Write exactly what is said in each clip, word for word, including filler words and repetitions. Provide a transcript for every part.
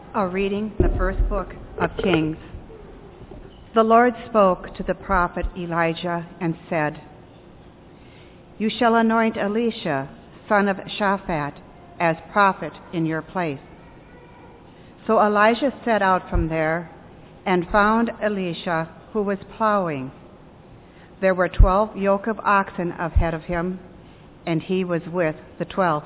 A reading from the first book of Kings. The Lord spoke to the prophet Elijah and said, "You shall anoint Elisha, son of Shaphat, as prophet in your place." So Elijah set out from there and found Elisha, who was plowing. There were twelve yoke of oxen ahead of him, and he was with the twelfth.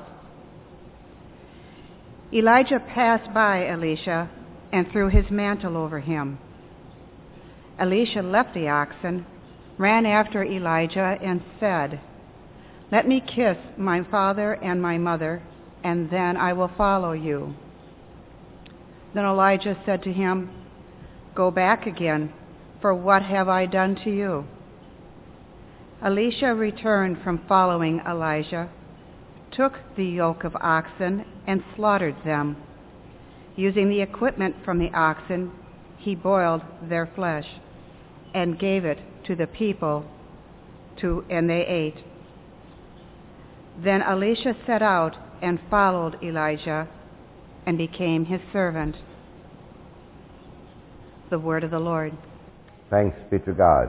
Elijah passed by Elisha and threw his mantle over him. Elisha left the oxen, ran after Elijah, and said, "Let me kiss my father and my mother, and then I will follow you." Then Elijah said to him, "Go back again, for what have I done to you?" Elisha returned from following Elijah, took the yoke of oxen and slaughtered them. Using the equipment from the oxen, he boiled their flesh and gave it to the people, to, and they ate. Then Elisha set out and followed Elijah and became his servant. The word of the Lord. Thanks be to God.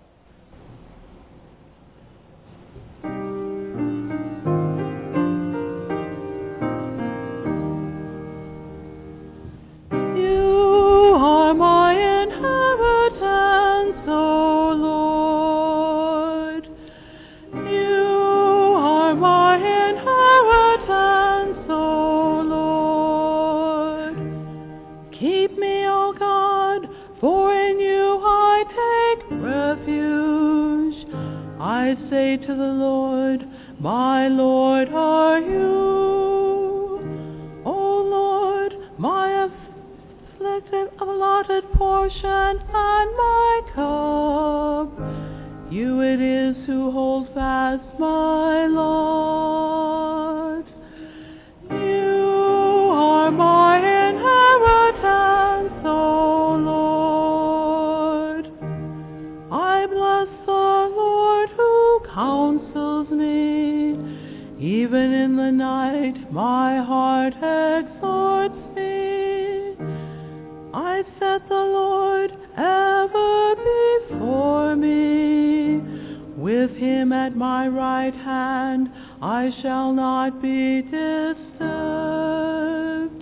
I say to the Lord, my Lord are you. O Lord, my afflicted, allotted portion and my cup. You it is who hold fast my lot. You are my inheritance, O Lord. I bless the Lord who counsels me. Even in the night my heart exhorts me. I set the Lord ever before me. With him at my right hand I shall not be disturbed.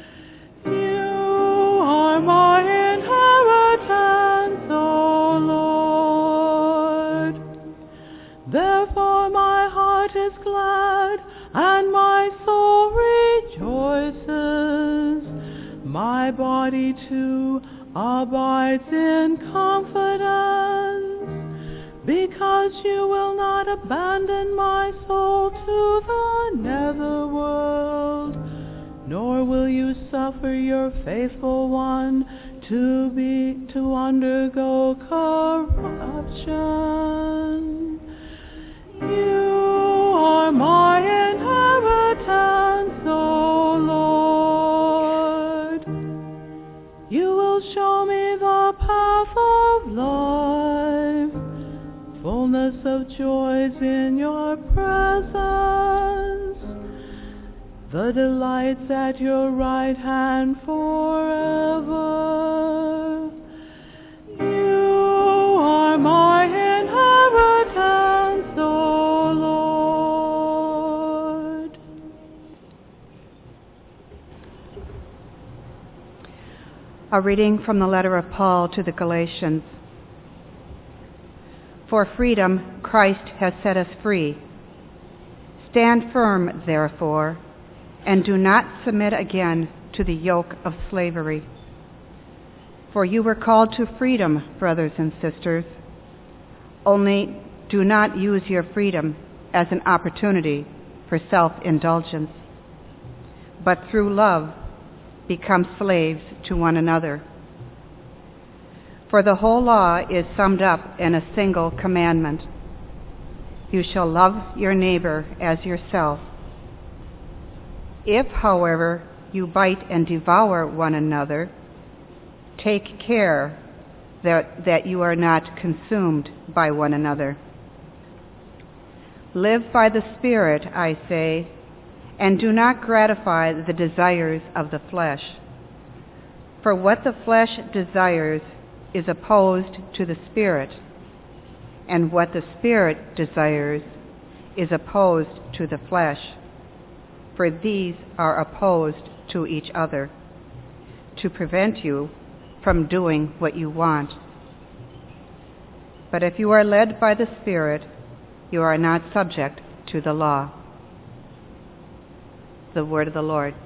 You are my inheritance, O Lord. Therefore my heart is glad, and my soul rejoices. My body too abides in confidence, because you will not abandon my soul to the netherworld, nor will you suffer your faithful one to be to undergo corruption. You are my inheritance, O Lord. You will show me the path of life, fullness of joys in your presence, the delights at your right hand forever. You are my inheritance, O Lord. A reading from the letter of Paul to the Galatians. For freedom Christ has set us free. Stand firm, therefore, and do not submit again to the yoke of slavery. For you were called to freedom, brothers and sisters. Only do not use your freedom as an opportunity for self-indulgence, but through love become slaves to one another. For the whole law is summed up in a single commandment: you shall love your neighbor as yourself. If, however, you bite and devour one another, take care that, that you are not consumed by one another. Live by the Spirit, I say, and do not gratify the desires of the flesh. For what the flesh desires is opposed to the Spirit, and what the Spirit desires is opposed to the flesh. For these are opposed to each other, to prevent you from doing what you want. But if you are led by the Spirit, you are not subject to the law. The word of the Lord.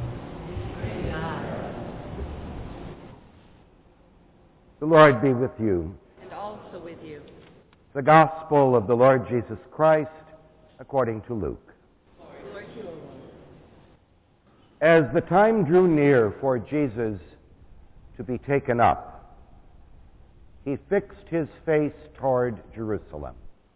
The Lord be with you. And also with you. The Gospel of the Lord Jesus Christ according to Luke. Lord, you alone. As the time drew near for Jesus to be taken up, he fixed his face toward Jerusalem.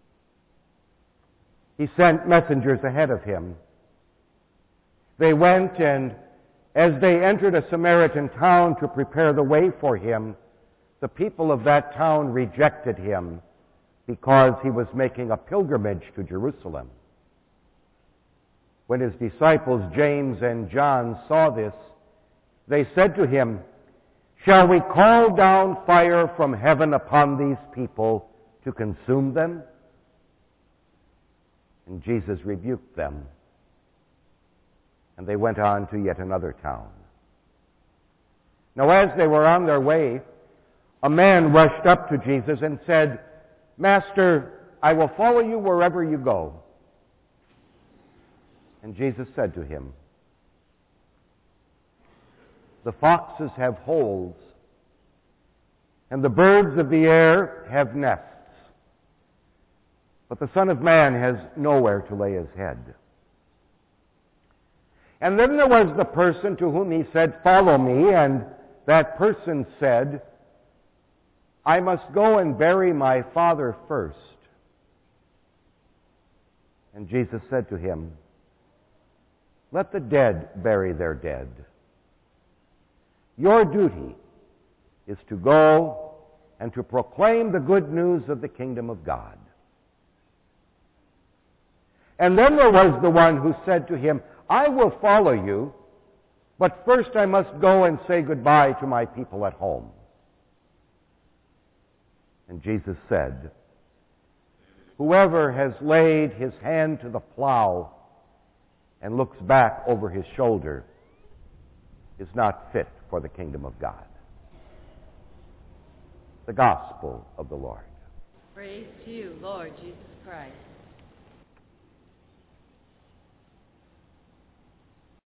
He sent messengers ahead of him. They went, and as they entered a Samaritan town to prepare the way for him, the people of that town rejected him because he was making a pilgrimage to Jerusalem. When his disciples James and John saw this, they said to him, "Shall we call down fire from heaven upon these people to consume them?" And Jesus rebuked them, and they went on to yet another town. Now as they were on their way, a man rushed up to Jesus and said, "Master, I will follow you wherever you go." And Jesus said to him, "The foxes have holes, and the birds of the air have nests, but the Son of Man has nowhere to lay his head." And then there was the person to whom he said, "Follow me," and that person said, "I must go and bury my father first." And Jesus said to him, "Let the dead bury their dead. Your duty is to go and to proclaim the good news of the kingdom of God." And then there was the one who said to him, "I will follow you, but first I must go and say goodbye to my people at home." And Jesus said, "Whoever has laid his hand to the plow and looks back over his shoulder is not fit for the kingdom of God." The Gospel of the Lord. Praise to you, Lord Jesus Christ.